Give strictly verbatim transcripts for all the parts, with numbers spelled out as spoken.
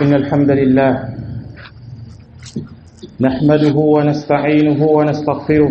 إن الحمد لله نحمده ونستعينه ونستغفره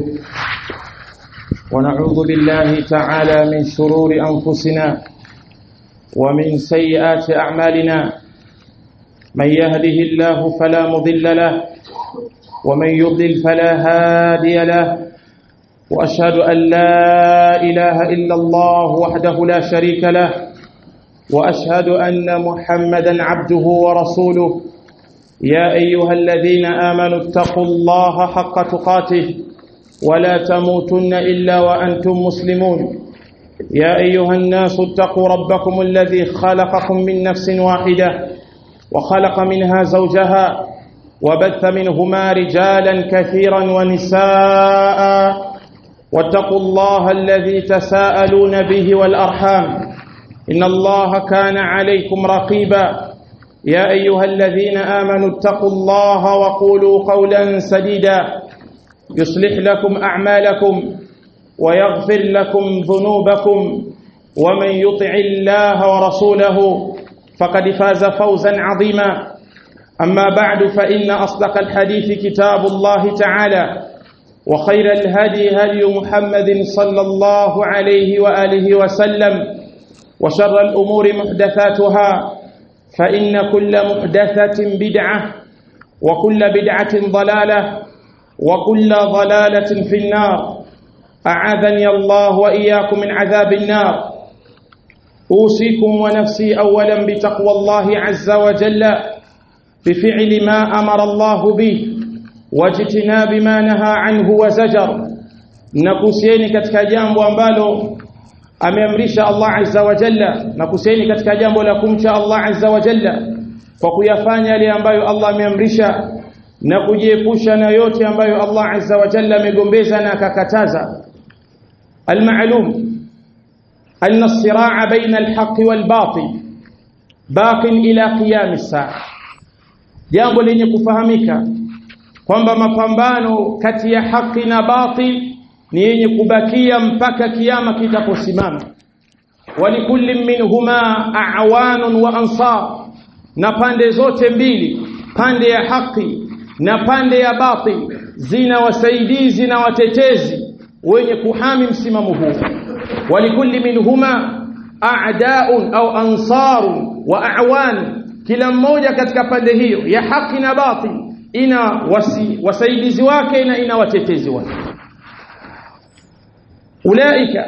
ونعوذ بالله تعالى من شرور أنفسنا ومن سيئات أعمالنا من يهده الله فلا مضل له ومن يضلل فلا هادي له وأشهد أن لا إله إلا الله وحده لا شريك له وأشهد أن محمدا عبده ورسوله يا أيها الذين آمنوا اتقوا الله حق تقاته ولا تموتن إلا وأنتم مسلمون يا أيها الناس اتقوا ربكم الذي خلقكم من نفس واحدة وخلق منها زوجها وبث منهما رجالا كثيرا ونساء واتقوا الله الذي تساءلون به والأرحام إن الله كان عليكم رقيبا يا أيها الذين آمنوا اتقوا الله وقولوا قولا سديدا يصلح لكم أعمالكم ويغفر لكم ذنوبكم ومن يطع الله ورسوله فقد فاز فوزا عظيما أما بعد فإن أصدق الحديث كتاب الله تعالى وخير الهدي هدي محمد صلى الله عليه وآله وسلم وشر الأمور محدثاتها فإن كل محدثة بدعة وكل بدعة ضلالة وكل ضلالة في النار أعاذني الله وإياكم من عذاب النار أوصيكم ونفسي أولا بتقوى الله عز وجل بفعل ما أمر الله به واجتناب ما نهى عنه وزجر نكوسيني katika jambo ambalo ameamrisha Allah azza wa jalla na kusieni katika jambo la kumcha Allah azza wa jalla kwa kuyafanya yale ambayo Allah ameamrisha na kujiepusha na yote ambayo Allah azza wa jalla amegombeza na akakataza. Al-ma'lum anna as-sira'a bayna al-haqq wal-batil baqin ila qiyam as-sa'a, jambo lenye kufahamika kwamba mapambano kati ya haki na batil ni yenye kubakia mpaka kiyama kitaposimama. Walikulli minhuma a'wanun wa ansar, na pande zote mbili, pande ya haki na pande ya batil, zina wasaidizi na watetezi wenye kuhami msimamo huu. Walikulli minhuma a'da'un au ansarun wa a'wan, kila mmoja katika pande hiyo ya haki na batil ina wasi, wasaidizi wake na ina watetezi wake. أولئك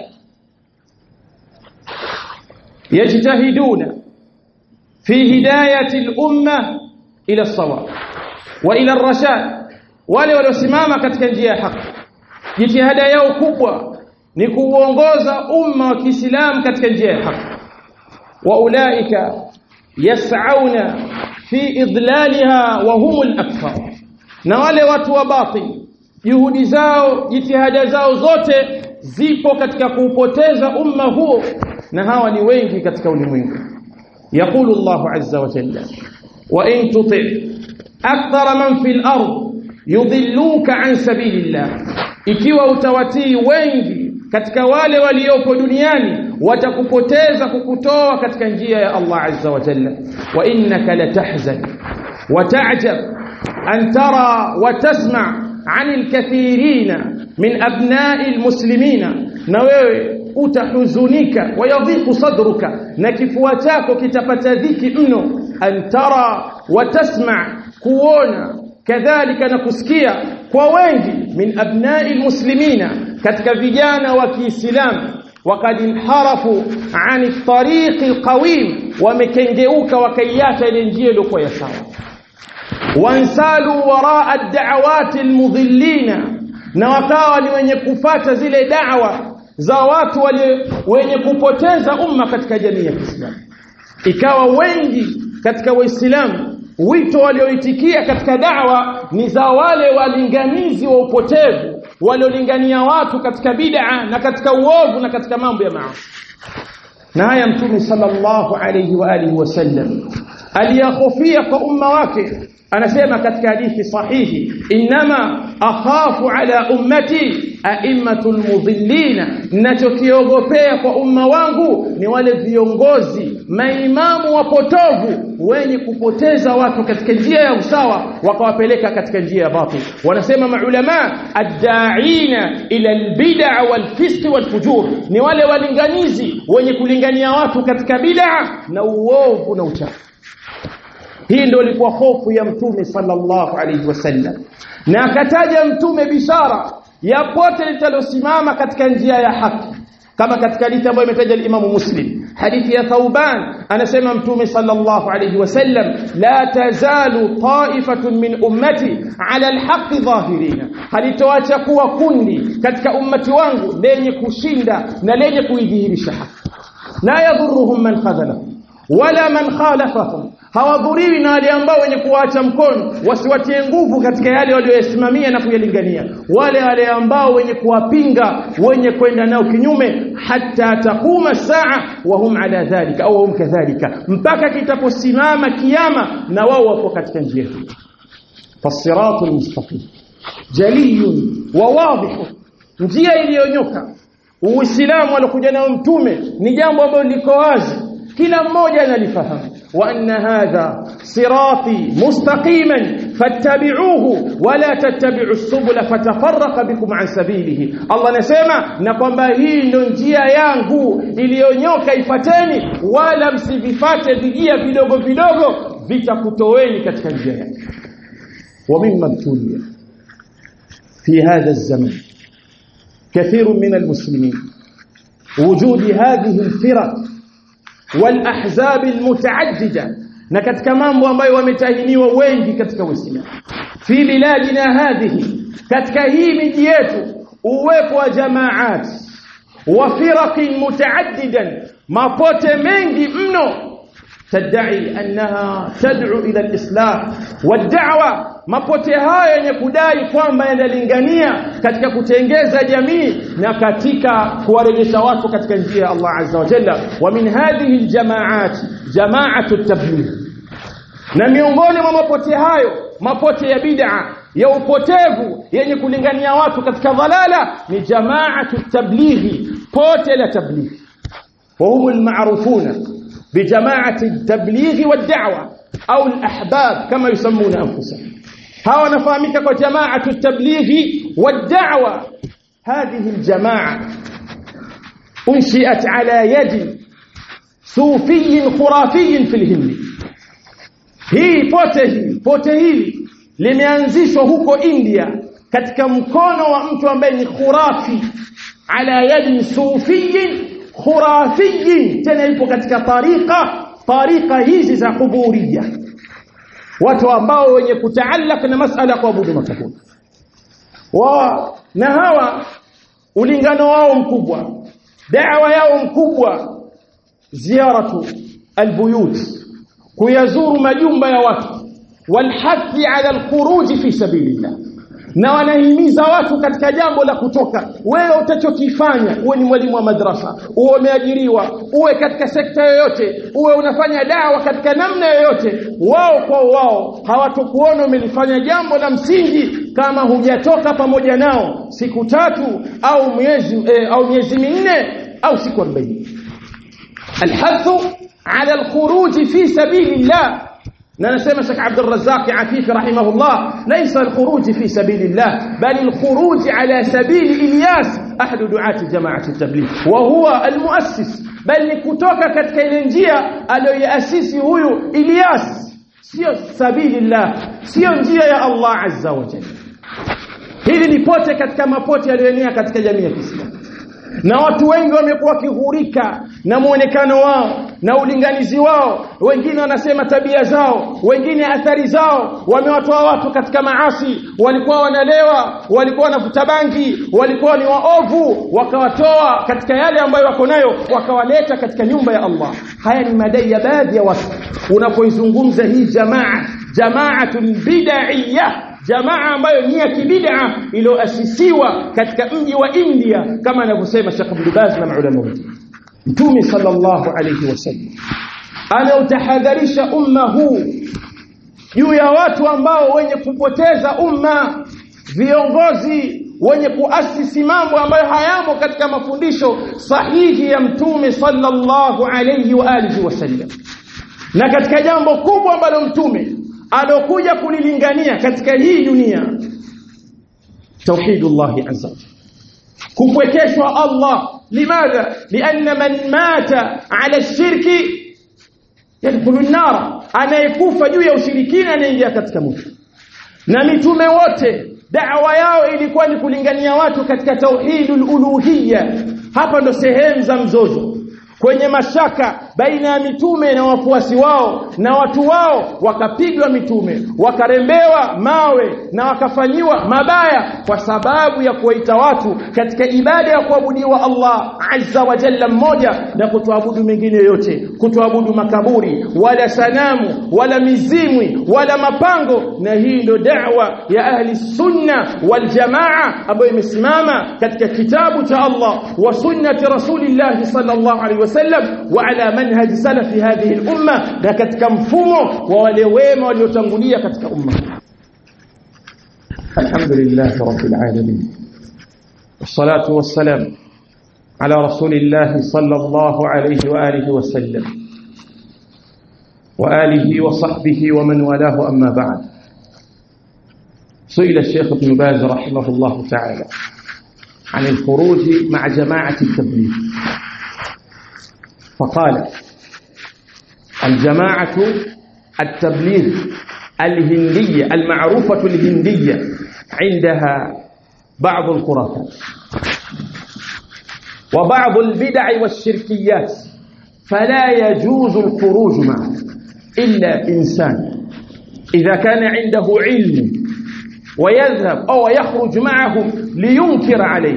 يجتهدون في هداية الأمة إلى الصواب وإلى الرشاد, wale waliosimama katika njia ya haki, jitihada yao kubwa ni kuongoza umma wa Kiislamu katika njia ya haki. Wa ulaika yas'auna fi idlaliha wa humul akthar, na wale watu wa batil juhudi zao jitihada zao zote zipo katika kuupoteza umma huo, na hawa ni wengi katika ulimwengu. Yaqulu Allahu azza wa jalla, wa in tuti' akthara man fil ard yudhilluka an sabilillah, ikiwa utawatii wengi katika wale waliopo duniani watakupoteza kukutoa katika njia ya Allah azza wa jalla. Wa innaka latahzan wa ta'jab an tara wa tasma' عن الكثيرين من أبناء المسلمين, na wewe utahuzunika, wayadhiqu sadruka, na kifua chako kitapata dhiki mno, antara wa tasma', kuona kadhalika na kusikia kwa wengi min abna'i almuslimina, katika vijana wa Kiislamu, waqad inharafu 'ani at-tariqi al-qawim, wamekengeuka wakaiacha ile njia iliyokuwa ya sawa. Wansalu waraa ad-da'awati al-mudhillina, na wakawa ni wenye kufata zile da'wa za watu wale wenye kupoteza umma katika jamii ya Kiislamu. Ikawa wengi katika Waislamu wito walioitikia katika da'wa ni za wale walinganizi wa upotevu, waliolingania watu katika bid'a na katika uovu na katika mambo ya maasi. Na haya Mtume sallallahu alayhi wa alihi wasallam aliyahofia kwa umma wake, anasema katika hadithi sahihi, inma akhafu ala ummati a'immatul mudhillina, ninachokiogopea kwa umma wangu ni wale viongozi maimamu wapotovu wenye kupoteza watu katika njia ya usawa wakawapeleka katika njia ya batil. Wanasema maulama ad-da'ina ila al-bid'a wal-fisq wal-fujur, ni wale walinganizi wenye kulingania watu katika bid'a na uovu na uchafu. Hii ndio ilikuwa hofu ya Mtume sallallahu alayhi wasallam, na akataja Mtume bishara ya pote litalosimama katika njia ya haki, kama katika hadithi ambayo imetaja al-Imam Muslim, hadithi ya Thauban, anasema Mtume sallallahu alayhi wasallam, la tazalu ta'ifatun min ummati ala al-haqqi dhahirina, halitoacha kuwa kundi katika ummati wangu lenye kushinda na lenye kuidhihirisha haki, la yadhurruhum man khadhalahum wala man khalafahum, hawadhuriwi na wale ambao wenye kuacha mkono wasiwatie nguvu katika yale walioyasimamia na kuyalingania, wale wale ambao wenye kuwapinga wenye kwenda nao kinyume, hatta taquma saa wa hum ala dhalika au hum kadhalika, mpaka kitaposimama kiyama na wao wapo katika njia hii. Fasiratul mustaqim jaliyun wa wadih, njia iliyonyoka Uislamu alikuja nao Mtume ni jambo ambalo liko wazi, kila mmoja analifahamu. Wa anna hadha sirati mustaqiman fattabi'uhu wa la tattabi'us subula fatafarraqa bikum an sabilihi. Allah anasema na kwamba hii ndio njia yangu iliyonyoka, ifateni, wala msivifate vijia vidogo vidogo vitakutoweni katika njia yake. Wa mimma tulia fi hadha az-zaman kathir min al-muslimin wujudi hadhihi al-firaq والأحزاب المتعددة, na katika mambo ambayo wametahiniwa wengi katika Uislamu, fi biladina hadhihi, katika hii miji yetu, uwepo wa jamaat wa firaqin mutaaddidan, mapote mengi mno, tadai annaha tad'u ila al-islam wad-da'wa, mapote haya yenye kudai kwamba yanalingania katika kutengeza jamii na katika kuwarejesha watu katika njia ya Allah azza wa jalla. Wa min hadhihi al-jama'at jama'atu at-tabligh, na miongoni mwa mapote hayo, mapote ya bid'a ya upotevu yenye kulingania watu katika dhalala, ni jama'atu at-tabligh, pote la tabligh. Wa hum al-ma'rufuna بجماعة التبليغ والدعوة أو الأحباب كما يسمون أنفسهم. هاو نفهمك كجماعة التبليغ والدعوة. هذه الجماعة أنشئت على يد صوفي خرافي في الهند. هي pote pote hili limeanzishwa huko India katika mkono wa mtu ambaye ni khurafi, ala yadi sufiyin khurafiyin, tena ipo katika tariqa tariqa hizi za kuburia, watu ambao wenye kutaallaka na masala kuabudu makaburi. Wa na hawa ulingano wao mkubwa, da'wa yao mkubwa, ziaratu albuyut, kuyazuru majumba ya watu, walhathi ala alkhuruj fi sabilillah, na wanahimiza watu katika jambo la kutoka. Wewe utachokifanya, uwe ni mwalimu wa madrasa, uwe umeajiriwa, uwe katika sekta yoyote, uwe unafanya dawa katika namna yoyote, wao kwa wao hawatokuona umelifanya jambo la msingi kama hujatoka pamoja nao siku tatu au miezi eh, au miezi minne au siku arobaini. Alhathu ala alkhuruj fi sabilillah. Na nasema Sheikh Abdul Razzaq Afifi rahimahullah, laysa al-khuruj fi sabilillah bal al-khuruj ala sabil Ilyas ahad du'at jama'at at-tabligh wa huwa al-muassis, bal ni kutoka katika ile njia aliyoasisi huyu Ilyas, sio sabilillah, sio njia ya Allah azza wa jalla. Hili ni pote katika mapote yaliyoenea katika jamii ya Kiislamu, na watu wengi wamekuwa kihurika na muonekano wao na ulinganizi wao. Wengine wanasema tabia zao, wengine athari zao. Wamewatoa watu katika maasi, walikuwa wanalewa, walikuwa wanavuta bangi, walikuwa ni waovu, wakawatoa katika yale ambayo wako nayo, wakawaleta katika nyumba ya Allah. Haya ni madai ya baadhi ya watu. Unapoizungumza hii jamaa, jamaatul bid'iyya, jamaa ambayo ni ya kibid'a iliyoasisiwa katika mji wa India, kama anavyosema Sheikh Ibn Baz na maulama wengine. Mtume sallallahu alayhi wasallam anautahadharisha umma huu juu ya watu ambao wenye kupoteza umma, viongozi wenye kuasisi mambo ambayo hayamo katika mafundisho sahihi ya Mtume sallallahu alayhi wa alihi wasallam. Na katika jambo kubwa ambalo Mtume alokuja kulilingania katika hii dunia, tauhidullah azza, kupwekeshwa Allah. Limadha? Lianna man mata ala shirki yadkhulu an-nar, anayekufa juu ya ushirikina anaingia katika moto. Na mitume wote da'wa yao ilikuwa ni kulingania watu katika tauhidul uluhiyya. Hapa ndo sehemu za mzozo, kwenye mashaka baina ya mitume na wafuasi wao, na watu wao wakapigwa mitume, wakarembewa mawe na wakafanyiwa mabaya kwa sababu ya kuwaita watu katika ibada ya kuabudiwa Allah azza wa jalla mmoja, na kutoabudu mengine yote, kutoabudu makaburi wala sanamu wala mizimwi wala mapango. Na hii ndio da'wa ya ahli sunna wal jamaa ambayo imesimama katika kitabu cha Allah wa sunnati rasulillah sallallahu alaihi wasallam wa ala manhaj salafi hadhihi al-umma, na katika mfumo wa wale wema waliotangulia katika umma. Alhamdulillah rabbil alamin, wassalatu wassalam ala rasulillah sallallahu alayhi wa alihi wasallam wa alihi wa sahbihi wa man walahu, amma ba'd. سئل الشيخ ابن باز رحمه الله تعالى عن الخروج مع جماعة التبليغ، فقال: الجماعة التبليغ الهندية المعروفة الهندية عندها بعض الخرافات وبعض البدع والشركيات، فلا يجوز الخروج معه إلا إنسان إذا كان عنده علم ويذهب أو يخرج معهم لينكر عليه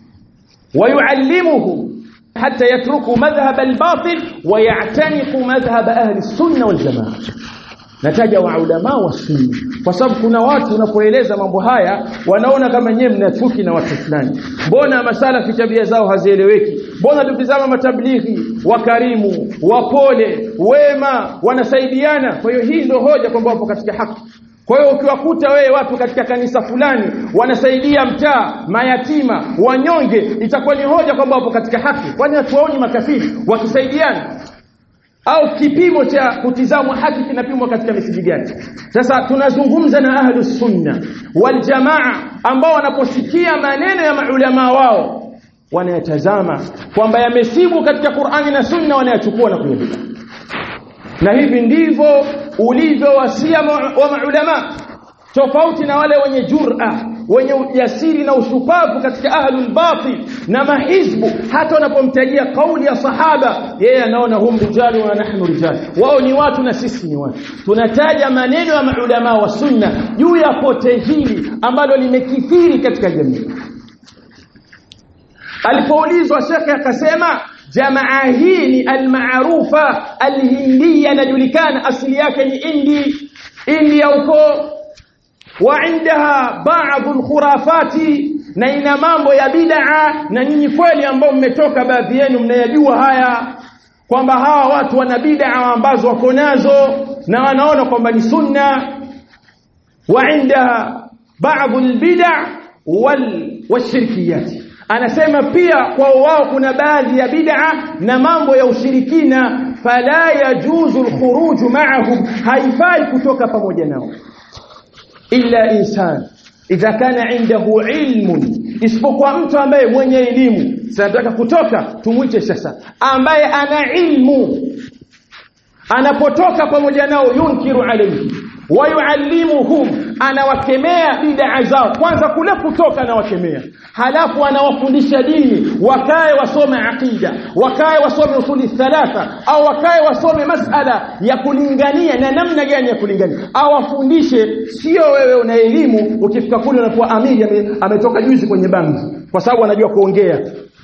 ويعلمه حتى يتركوا مذهب الباطل ويعتنقوا مذهب أهل السنة والجماعة. Nataja wa ulama wa sunna kwa sababu kuna watu unapoeleza mambo haya wanaona kama nyewe mnachuki na watu fulani. Mbona masalafi tabia zao hazieleweki? Mbona tukizama matablighi wakarimu, wapole, wema, wanasaidiana? Kwa hiyo hii ndio hoja kwamba wapo katika haki. Kwa hiyo ukiwakuta wewe watu katika kanisa fulani wanasaidia mtaa, mayatima, wanyonge, itakuwa ni hoja kwamba wapo katika haki. Kwani hatuwaoni makafiri wakisaidiana? Au kipimo cha kutizamwa haki kinapimwa katika misingi gani? Sasa tunazungumza na ahlus sunna wal jamaa ambao wanaposikia maneno ya maulama wao wanayatazama kwamba yamesibu katika Qur'ani na Sunna, wanayachukua na kuyabeba. Na hivi ndivyo ulivyo wasia wa maulama, tofauti na wale wenye jur'a, wenye ujasiri na ushupavu katika ahlul batil na mahizbu. Hata wanapomtajia kauli ya sahaba, yeye anaona hum rijalu wa nahnu rijal, wao ni watu na sisi ni watu. Tunataja maneno ya maulama wa sunna juu ya pote hili ambalo limekithiri katika jamii. Alipoulizwa shekhe akasema jamaa hii ni almaarufa alhindiya, inajulikana asili yake ni indi India huko, wa indaha baadhi alkhurafati, na ina mambo ya bid'a. Na nyinyi kweli ambao mmetoka baadhi yenu mnayajua haya kwamba hawa watu wana bid'a ambazo wako nazo na wanaona kwamba ni sunna. Wa indaha baadhi albid'a wal washirkiyat, anasema pia kwa wao kuna baadhi ya bid'a na mambo ya ushirikina. Fala yajuzu alkhuruj ma'ahum, haifai kutoka pamoja nao illa insan idha kana indahu ilmun, isipokuwa mtu ambaye mwenye elimu. Sanataka kutoka tumwiche sasa ambaye ana ilmu, anapotoka pamoja nao yunkiru alayhi wa yuallimuhum, anawakemea bid'a zao. Kwanza kule kutoka anawakemea, halafu anawafundisha dini, wakae wasome aqida, wakae wasome usuli thalatha, au wakae wasome masala ya kulingania na namna gani ya kulingania, au wafundishe. Sio wewe una elimu ukifika kule unakuwa amiri ametoka juzi kwenye bangi kwa sababu anajua kuongea.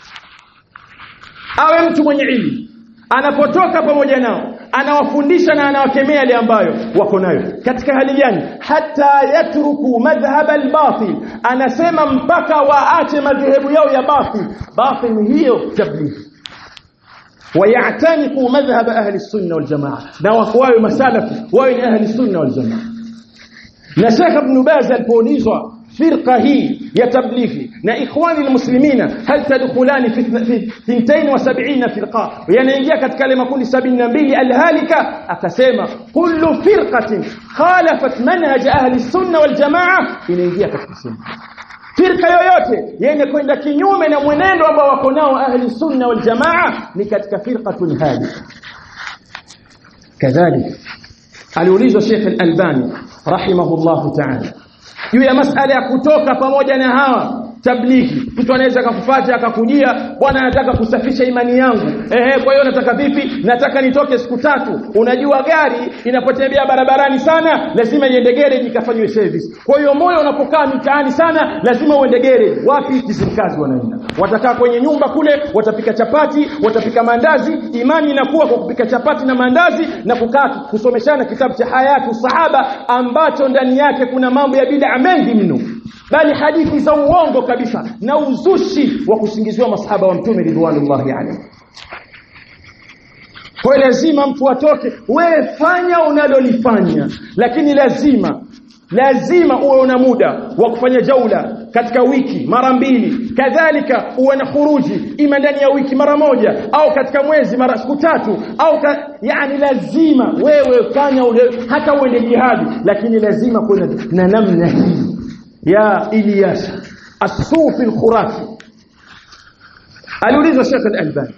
Awe mtu mwenye elimu, anapotoka pamoja nao anawafundisha na anawakemea yale ambayo wako nayo. Katika hali gani? Hata yatruku madhhab al-batil, anasema mpaka waache madhehebu yao ya batil. Batil hiyo tabligh, wayataniku madhhab ahli sunna wal jamaa, na wao masalafi wao ni ahli sunna wal jamaa. Na Sheikh Ibn Baz alipoulizwa firqa hii ya tablighi na ikhwani almuslimina hal tadkhulani fi اثنتين وسبعين firqa, yanaingia katika ile makundi sabini na mbili alhalika. Akasema kullu firqatin khalafat manhaj ahli sunna wal jamaa, inaingia katika sunna. Firqa yoyote yenye kwenda kinyume na mwenendo ambao wako nao ahli sunna wal jamaa ni katika firqatun halika. kadhalika aliulizwa Sheikh Al-Albani rahimahullahu ta'ala juu ya masala ya kutoka pamoja na hawa tablighi. Mtu anaweza kukufuata akakujia, bwana anataka kusafisha imani yangu, ehe, kwa hiyo nataka vipi? Nataka nitoke siku tatu. Unajua gari inapotembea barabarani sana lazima iende garage ikafanywe service. Kwa hiyo moyo unapokaa mitaani sana lazima uende garage. Wapi? Kizimkazi wanaenda. Watakaa kwenye nyumba kule, watapika chapati, watapika mandazi. Imani inakuwa kwa kupika chapati na mandazi na kukaa kusomeshana kitabu cha Hayatu Sahaba ambacho ndani yake kuna mambo ya bid'a mengi mno, bali hadithi za uongo kabisa na uzushi wa kusingiziwa masahaba wa Mtume ridwanullahi alayhi. Kwa lazima mtu atoke. Wewe fanya unalolifanya, lakini lazima lazima uwe una muda wa kufanya jaula katika wiki mara mbili. Kadhalika uwe na khuruji ima ndani ya wiki mara moja au katika mwezi mara siku tatu au ka, yani lazima wewe fanya ule, hata uende jihadi, lakini lazima kuna na namna hii ya Ilyas As-Sufi Al-Khurafi. aliulizwa Sheikh Al-Albani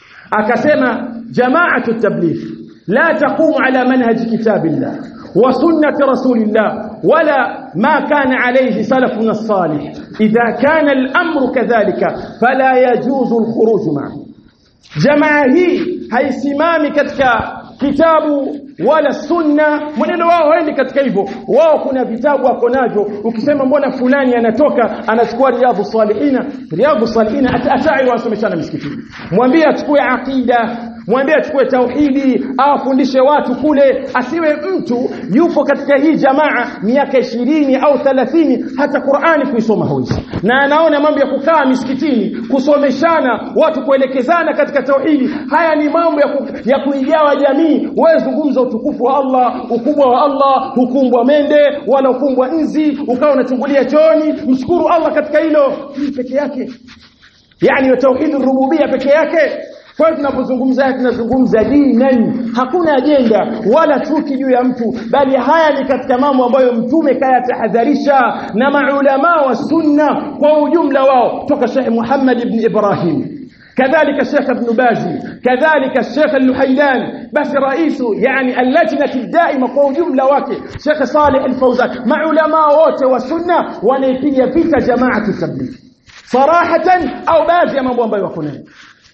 akasema jama'atu at-tabligh la taqumu ala manhaj kitabillah wa sunnati rasulillah wala ma kana alayhi salafuna as-salih idha kana al-amru kadhalika fala yajuzu al-khuruj ma'ahu. Jamaa hii haisimami katika kitabu wala sunna, mwenendo wao haendi katika hivyo. Wao kuna vitabu wako navyo, ukisema mbona fulani anatoka anachukua Riyadhus Salihin, Riyadhus Salihin atai wasomeshana msikitini. Mwambie achukue aqida, mwambie achukue tauhidi, afundishe watu kule. Asiwe mtu yupo katika hii jamaa miaka ishirini au thelathini hata Qur'ani kuisoma hawezi, na anaona mambo ya kukaa misikitini kusomeshana watu, kuelekezana katika tauhidi. Haya ni mambo ya, ku, ya kuigawa jamii. Wewe zungumza utukufu wa Allah, ukubwa wa Allah, hukumbwa mende wala hukumbwa nzi, ukawa unachungulia chooni. Mshukuru Allah katika hilo peke yake, yani tauhid rububia peke yake. Kwa hiyo tunapozungumza tunazungumza dini, hakuna ajenda wala chuki juu ya mtu, bali haya ni katika mambo ambayo Mtume kayatahadharisha na maulama wa sunna kwa ujumla wao, toka Sheikh Muhammad ibn Ibrahim, كذلك الشيخ ابن بازي، كذلك الشيخ اللحيلاني، بس رئيسه يعني اللجنة الدائمة kwa ujumla wake Sheikh Saleh Al-Fawzan. maulama wote wa sunna wanaipiga vita jamaatu tabligh sarahatan au baadhi ya mambo ambayo wako nayo.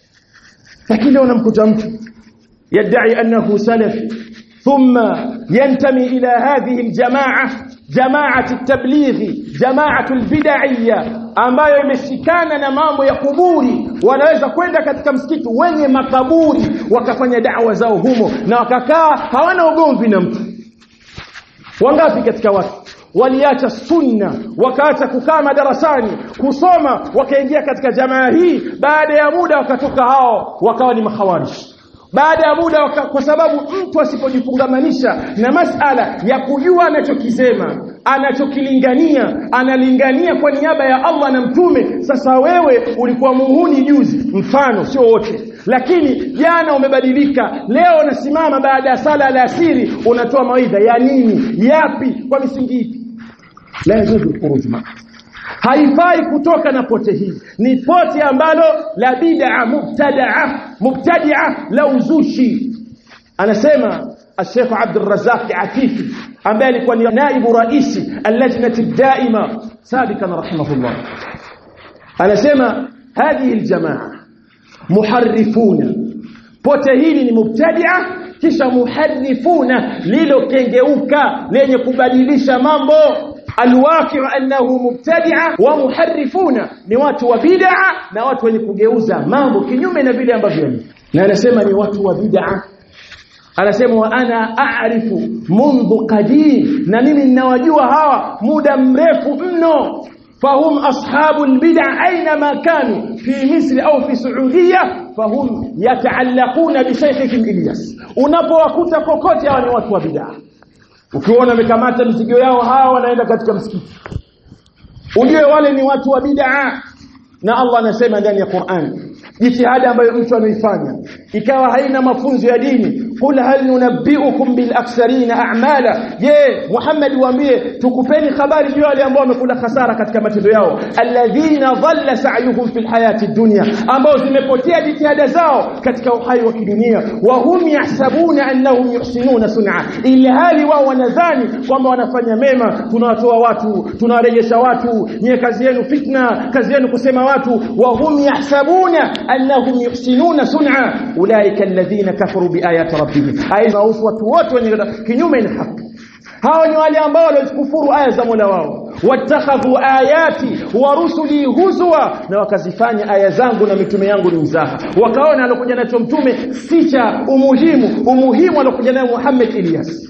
Lakini leo unamkuta mtu yadai annahu salafi thumma yantami ila hadhihi aljamaa, jamaatu at-tabligh, jamaatu al-bid'iyya, ambayo imeshikana na mambo ya kuburi. Wanaweza kwenda katika msikiti wenye makaburi wakafanya da'wa zao humo na wakakaa, hawana ugomvi na mtu. Wangapi katika watu waliacha sunna wakaacha kukaa madarasani kusoma, wakaingia katika jamaa hii, baada ya muda wakatoka hao wakawa ni makhawarij. Baada ya muda waka, kwa sababu mtu asipojifungamanisha na masala ya kujua anachokisema, anachokilingania, analingania kwa niaba ya Allah na Mtume. Sasa wewe ulikuwa muhuni juzi, mfano sio wote, lakini jana umebadilika, leo unasimama baada ya sala alasiri unatoa mawaidha ya nini? Yapi? Kwa misingi ipi? La yajuzu al-khuruj ma, haifai kutoka na pote hii. Ni pote ambalo la bid'a mubtada'a, mubtadi'a la uzushi. Anasema Sheikh Abdul Razzaq Atifi ambaye alikuwa ni naibu raisi al-lajnati ad-daima sabiqan rahimahullah, anasema hadhihi al-jamaa muharrifuna, pote hili ni mubtadi'a kisha muharrifuna, lilo kengeuka lenye kubadilisha mambo. Alwaqi' annahu mubtadi'a wa muharrifuna, ni watu wa bid'a na watu wenye kugeuza mambo kinyume na vile ambavyo ni. Na anasema ni watu wa bid'a, anasema wa ana a'rifu mundu qadim, na mimi ninawajua hawa muda mrefu mno. فهم أصحاب البدع أينما كانوا في مصر أو في سعودية فهم يتعلقون بشيخهم إلياس. unapowakuta kokote hawa ni watu wa bid'a, ukiona wamekamata mizigo yao hawa wanaenda katika msikiti, ujue wale ni watu wa bid'a. Na Allah anasema ndani ya Qur'an, jitihada ambayo mtu anaifanya ikawa haina mafunzo ya dini, qul hal nunabbiukum bil aksarina a'mala, je Muhammad waambie tukupeni habari juu wale ambao wamekula hasara katika matendo yao, alladhina dhalla sa'yuhum fil hayati dunya, ambao zimepotea jitihada zao katika uhai wa kidunia, wa hum yahsabuna annahum yuhsinuna sun'a, ila hali wao wanadhani kwamba wanafanya mema. Tunawatoa watu, tunawarejesha watu, nyie kazi yenu fitna, kazi yenu kusema watu. Wa hum yahsabuna annahum yuhsinuna sun'a ulaika alladhina kafaru biayati rabbihim, aidha watu wote wenye kinyume na haki, hao ni wale ambao walikufuru aya za Mola wao. Watakhadhu ayati wa rusuli huzwa, na wakazifanya aya zangu na mitume yangu ni mzaha. Wakaona alokuja nacho mtume si cha umuhimu, umuhimu alokuja nayo Muhammad Ilyas.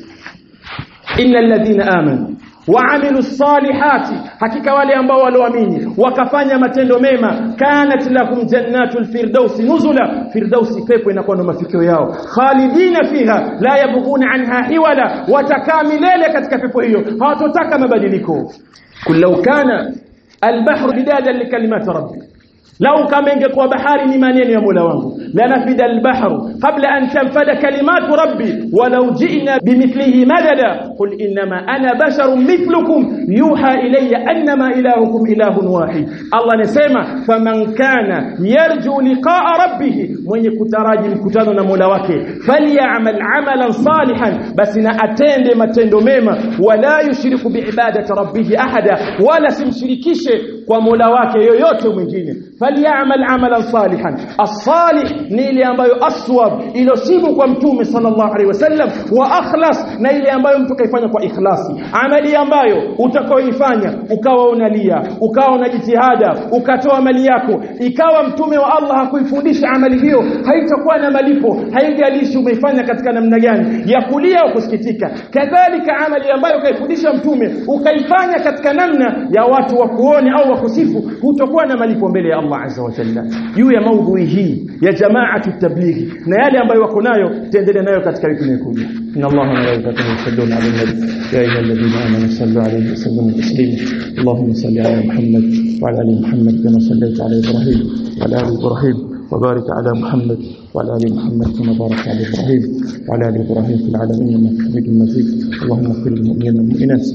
Innal ladhina amanu wa amilu salihati, hakika wale ambao walioamini wakafanya matendo mema, kanat lahum jannatul firdausi nuzula, firdausi pepo inakuwa ndo mafikio yao, khalidina fiha la yabghuna anha hiwala, watakaa milele katika pepo hiyo, hawatotaka mabadiliko. kullau kana albahru bidadan likalimati rabbi, lau kama ingekuwa bahari ni maneno ya Mola wangu, la nafida albahru qabla an tanfada kalimatu rabbi walau ji'na bimithlihi madada, qul inma ana basharun mithlukum yuha ilayya annama ilahukum ilahun wahid. Allah anasema faman kana yarju liqa'a rabbih, mwenye kutaraji mkutano na Mola wake, falyamal amalan salihan, basi na atende matendo mema, wala yushriku biibadati rabbih ahada, wala simshirikishe kwa Mola wake yoyote mwingine. falyamal amalan salihan, as-salih ni ile ambayo aswab, ilosibu kwa mtume sallallahu alaihi wasallam, wa akhlas, na ile ambayo mtu kaifanya kwa ikhlasi. Amali ambayo utakaoifanya ukawa unalia, ukawa unajitihada, ukatoa mali yako, ikawa mtume wa Allah hakuifundisha amali hiyo, haitakuwa na malipo, haijalishi umeifanya katika namna gani, ya kulia au kusikitika. Kadhalika amali ambayo kaifundisha mtume ukaifanya katika namna ya watu wa kuone au wa kusifu, hutakuwa na malipo mbele ya Allah azza wa jalla. Juu ya maudhui hii ya jamaatu tablighi na yale ambayo wako nayo, tuendelee nayo katika wiki inayokuja. Inna Allaha wa malaikatahu yusalluna 'alan nabi ya ayyuhalladhina amanu sallu 'alayhi wa sallimu taslima. Allahumma salli 'ala Muhammad wa 'ala ali Muhammad kama sallaita 'ala Ibrahim wa 'ala ali Ibrahim wa barik 'ala Muhammad wa 'ala ali Muhammad kama barakta 'ala Ibrahim wa 'ala ali Ibrahim fil 'alamin innaka Hamidum Majid. Allahumma ighfir lil mu'minina wal mu'minat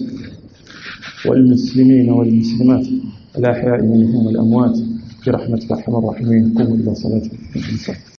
wal muslimina wal muslimat الأحياء منهم والأموات برحمتك أرحم الراحمين. قوموا إلى صلاتكم.